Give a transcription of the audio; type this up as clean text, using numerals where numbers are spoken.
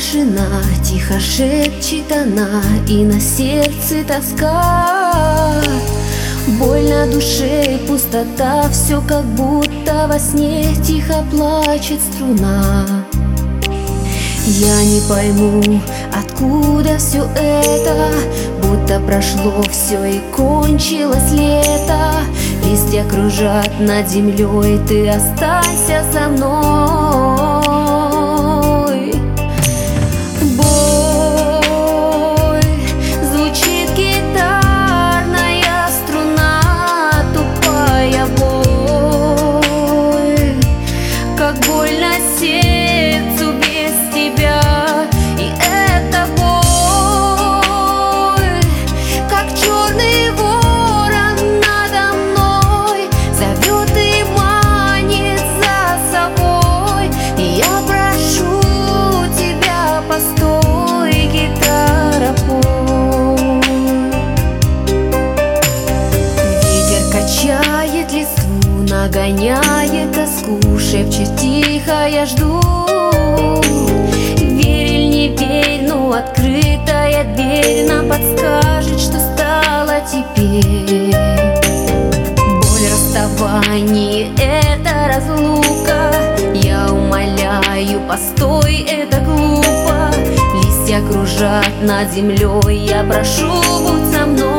тишина, тихо шепчет она, и на сердце тоска. Боль на душе, пустота, все как будто во сне, тихо плачет струна. Я не пойму, откуда все это, будто прошло все и кончилось лето. Листья кружат над землей, ты останься со мной. Боль, звучит гитарная струна, тупая боль, как больно сердцу без тебя. И эта боль, как черный ворон надо мной, зовет и манит за собой. И я прошу тебя, постой, гитара, пой. Ветер качает листву, нагоняет тоску, шепчет тихо, я жду. Верь или не верь, но открытая дверь нам подскажет, что стало теперь. Боль расставания — это разлука. Я умоляю, постой, это глупо. Листья кружат над землей, я прошу, будь со мной.